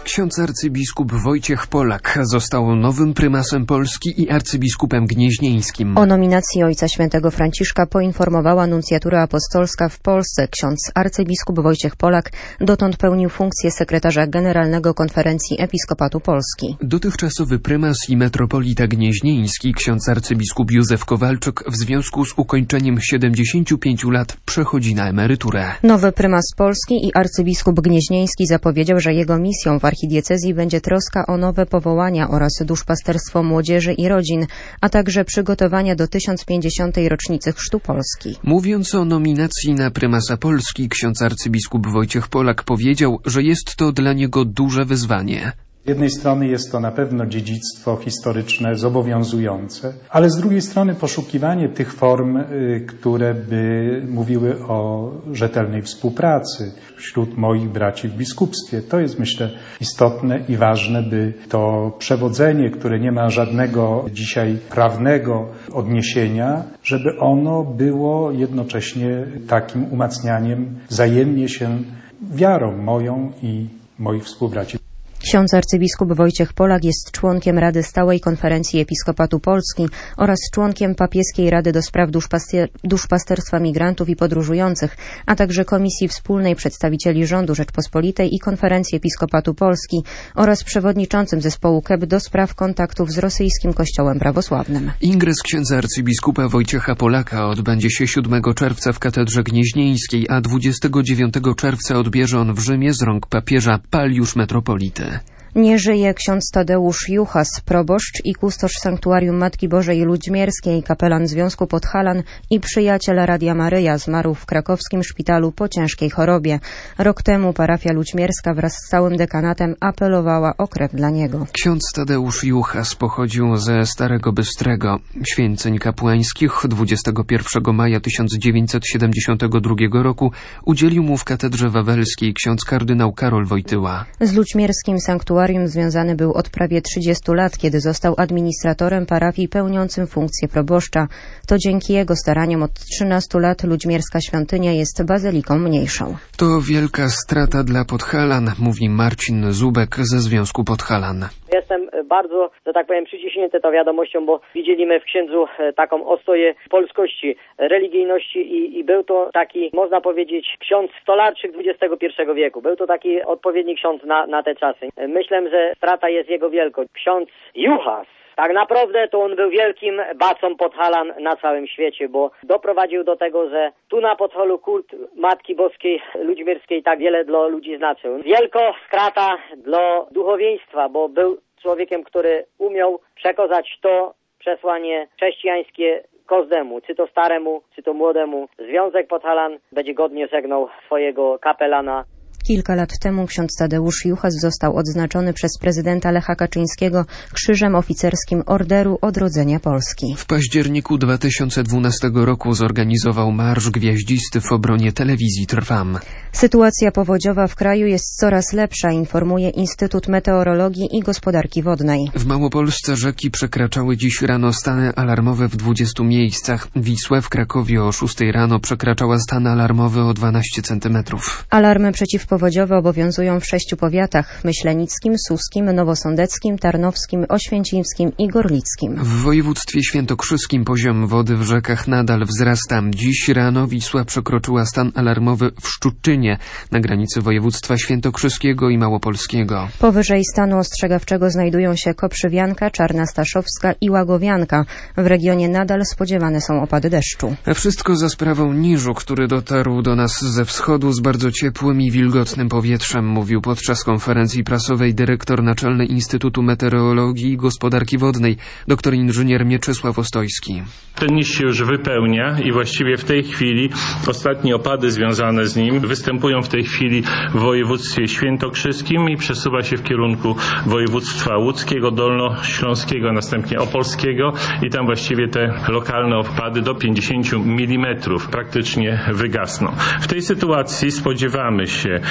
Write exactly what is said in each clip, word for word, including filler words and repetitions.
Ksiądz arcybiskup Wojciech Polak został nowym prymasem Polski i arcybiskupem gnieźnieńskim. O nominacji Ojca Świętego Franciszka poinformowała nuncjatura apostolska w Polsce. Ksiądz arcybiskup Wojciech Polak dotąd pełnił funkcję sekretarza generalnego Konferencji Episkopatu Polski. Dotychczasowy prymas i metropolita gnieźnieński ksiądz arcybiskup Józef Kowalczyk w związku z ukończeniem siedemdziesięciu pięciu lat przechodzi na emeryturę. Nowy prymas Polski i arcybiskup gnieźnieński zapowiedział, że jego misją w archidiecezji będzie troska o nowe powołania oraz duszpasterstwo młodzieży i rodzin, a także przygotowania do tysiąc pięćdziesiątej rocznicy Chrztu Polski. Mówiąc o nominacji na prymasa Polski, ksiądz arcybiskup Wojciech Polak powiedział, że jest to dla niego duże wyzwanie. Z jednej strony jest to na pewno dziedzictwo historyczne zobowiązujące, ale z drugiej strony poszukiwanie tych form, które by mówiły o rzetelnej współpracy wśród moich braci w biskupstwie. To jest, myślę, istotne i ważne, by to przewodzenie, które nie ma żadnego dzisiaj prawnego odniesienia, żeby ono było jednocześnie takim umacnianiem wzajemnie się wiarą moją i moich współbraci. Ksiądz arcybiskup Wojciech Polak jest członkiem Rady Stałej Konferencji Episkopatu Polski oraz członkiem Papieskiej Rady do Spraw Duszpaster- Duszpasterstwa Migrantów i Podróżujących, a także Komisji Wspólnej Przedstawicieli Rządu Rzeczpospolitej i Konferencji Episkopatu Polski oraz przewodniczącym zespołu K E P do spraw kontaktów z rosyjskim Kościołem Prawosławnym. Ingres księdza arcybiskupa Wojciecha Polaka odbędzie się siódmego czerwca w katedrze gnieźnieńskiej, a dwudziestego dziewiątego czerwca odbierze on w Rzymie z rąk papieża Paliusz metropolity. Nie żyje ksiądz Tadeusz Juchas, proboszcz i kustosz Sanktuarium Matki Bożej Ludźmierskiej, kapelan Związku Podhalan i przyjaciel Radia Maryja, zmarł w krakowskim szpitalu po ciężkiej chorobie. Rok temu parafia ludźmierska wraz z całym dekanatem apelowała o krew dla niego. Ksiądz Tadeusz Juchas pochodził ze Starego Bystrego. Święceń kapłańskich dwudziestego pierwszego maja tysiąc dziewięćset siedemdziesiątego drugiego roku udzielił mu w katedrze wawelskiej ksiądz kardynał Karol Wojtyła. Z ludźmierskim sanktuarium związany był od prawie trzydziestu lat, kiedy został administratorem parafii pełniącym funkcję proboszcza. To dzięki jego staraniom od trzynastu lat ludźmierska świątynia jest bazyliką mniejszą. To wielka strata dla Podhalan, mówi Marcin Zubek ze Związku Podhalan. Jestem bardzo, że tak powiem, przyciśnięty tą wiadomością, bo widzieliśmy w księdzu taką ostoję polskości, religijności i, i był to taki, można powiedzieć, ksiądz stolarczyk dwudziestego pierwszego wieku. Był to taki odpowiedni ksiądz na, na te czasy. Myślę, że strata jest jego wielka. Ksiądz Juchas. Tak naprawdę to on był wielkim bacą Podhalan na całym świecie, bo doprowadził do tego, że tu na Podholu kult Matki Boskiej Ludźmierskiej tak wiele dla ludzi znaczył. Wielka strata dla duchowieństwa, bo był człowiekiem, który umiał przekazać to przesłanie chrześcijańskie każdemu, czy to staremu, czy to młodemu. Związek Podhalan będzie godnie żegnał swojego kapelana. Kilka lat temu ksiądz Tadeusz Juchas został odznaczony przez prezydenta Lecha Kaczyńskiego Krzyżem Oficerskim Orderu Odrodzenia Polski. W październiku dwa tysiące dwunastego roku zorganizował Marsz Gwiaździsty w obronie telewizji Trwam. Sytuacja powodziowa w kraju jest coraz lepsza, informuje Instytut Meteorologii i Gospodarki Wodnej. W Małopolsce rzeki przekraczały dziś rano stany alarmowe w dwudziestu miejscach. Wisła w Krakowie o szóstej rano przekraczała stan alarmowy o dwanaście centymetrów. Alarmy przeciwpowodziowe obowiązują w sześciu powiatach: myślenickim, suskim, nowosądeckim, tarnowskim, oświęcimskim i gorlickim. W województwie świętokrzyskim poziom wody w rzekach nadal wzrasta. Dziś rano Wisła przekroczyła stan alarmowy w Szczuczynie, na granicy województwa świętokrzyskiego i małopolskiego. Powyżej stanu ostrzegawczego znajdują się Koprzywianka, Czarna Staszowska i Łagowianka. W regionie nadal spodziewane są opady deszczu. A wszystko za sprawą niżu, który dotarł do nas ze wschodu z bardzo ciepłym i wilgotnym powietrzem, mówił podczas konferencji prasowej dyrektor naczelny Instytutu Meteorologii i Gospodarki Wodnej, dr inżynier Mieczysław Ostojski. Ten niż się już wypełnia i właściwie w tej chwili ostatnie opady związane z nim występują w tej chwili w województwie świętokrzyskim i przesuwa się w kierunku województwa łódzkiego, dolnośląskiego, następnie opolskiego i tam właściwie te lokalne opady do pięćdziesięciu milimetrów praktycznie wygasną. W tej sytuacji spodziewamy się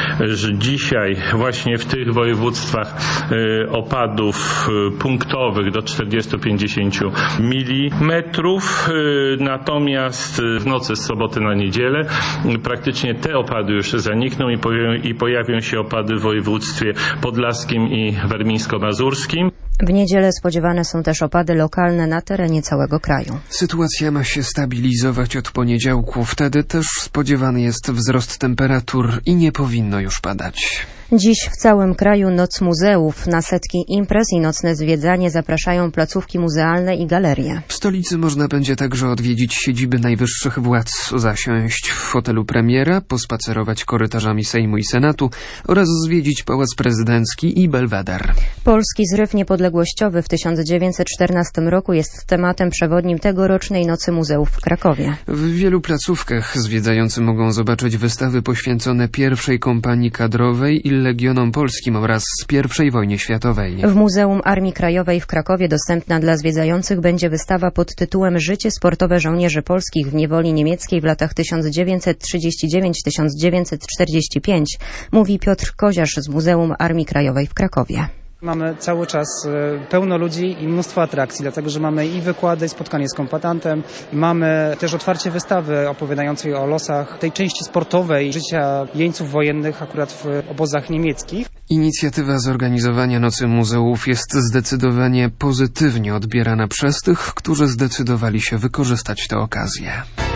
że dzisiaj właśnie w tych województwach opadów punktowych do czterdziestu do pięćdziesięciu milimetrów, natomiast w nocy z soboty na niedzielę praktycznie te opady już zanikną i pojawią, i pojawią się opady w województwie podlaskim i warmińsko-mazurskim. W niedzielę spodziewane są też opady lokalne na terenie całego kraju. Sytuacja ma się stabilizować od poniedziałku. Wtedy też spodziewany jest wzrost temperatur i nie powinno już padać. Dziś w całym kraju Noc Muzeów. Na setki imprez i nocne zwiedzanie zapraszają placówki muzealne i galerie. W stolicy można będzie także odwiedzić siedziby najwyższych władz, zasiąść w fotelu premiera, pospacerować korytarzami Sejmu i Senatu oraz zwiedzić Pałac Prezydencki i Belweder. Polski zryw niepodległościowy w tysiąc dziewięćset czternastym roku jest tematem przewodnim tegorocznej Nocy Muzeów w Krakowie. W wielu placówkach zwiedzający mogą zobaczyć wystawy poświęcone pierwszej kompanii kadrowej i Legionom Polskim oraz pierwszej wojnie światowej. W Muzeum Armii Krajowej w Krakowie dostępna dla zwiedzających będzie wystawa pod tytułem Życie sportowe żołnierzy polskich w niewoli niemieckiej w latach tysiąc dziewięćset trzydziestym dziewiątym do tysiąc dziewięćset czterdziestego piątego, mówi Piotr Koziarz z Muzeum Armii Krajowej w Krakowie. Mamy cały czas pełno ludzi i mnóstwo atrakcji, dlatego że mamy i wykłady, i spotkanie z kombattantem. Mamy też otwarcie wystawy opowiadającej o losach tej części sportowej życia jeńców wojennych akurat w obozach niemieckich. Inicjatywa zorganizowania Nocy Muzeów jest zdecydowanie pozytywnie odbierana przez tych, którzy zdecydowali się wykorzystać tę okazję.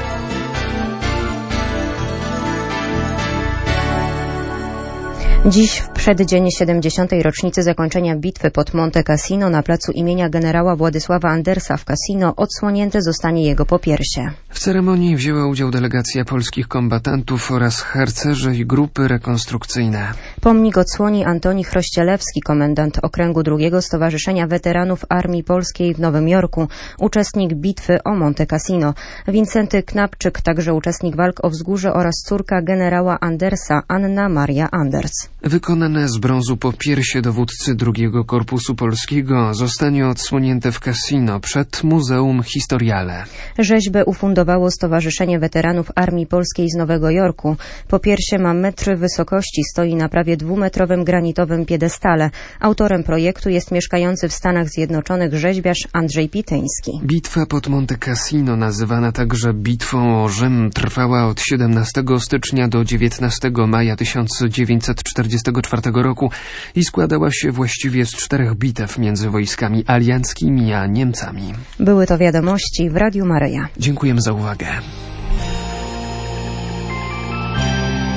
Dziś w przeddzień siedemdziesiątej rocznicy zakończenia bitwy pod Monte Cassino na placu imienia generała Władysława Andersa w Cassino odsłonięte zostanie jego popiersie. W ceremonii wzięła udział delegacja polskich kombatantów oraz harcerze i grupy rekonstrukcyjne. Pomnik odsłoni Antoni Chrościelewski, komendant okręgu drugiego Stowarzyszenia Weteranów Armii Polskiej w Nowym Jorku, uczestnik bitwy o Monte Cassino. Wincenty Knapczyk, także uczestnik walk o Wzgórze oraz córka generała Andersa, Anna Maria Anders. Wykonane z brązu popiersie dowódcy drugiego Korpusu Polskiego zostanie odsłonięte w Cassino przed Muzeum Historiale. Rzeźbę ufundowało Stowarzyszenie Weteranów Armii Polskiej z Nowego Jorku. Popiersie ma metry wysokości, stoi na prawie dwumetrowym granitowym piedestale. Autorem projektu jest mieszkający w Stanach Zjednoczonych rzeźbiarz Andrzej Pityński. Bitwa pod Monte Cassino, nazywana także Bitwą o Rzym, trwała od siedemnastego stycznia do dziewiętnastego maja tysiąc dziewięćset czterdziestego czwartego roku i składała się właściwie z czterech bitew między wojskami alianckimi a Niemcami. Były to wiadomości w Radiu Maryja. Dziękujemy za uwagę.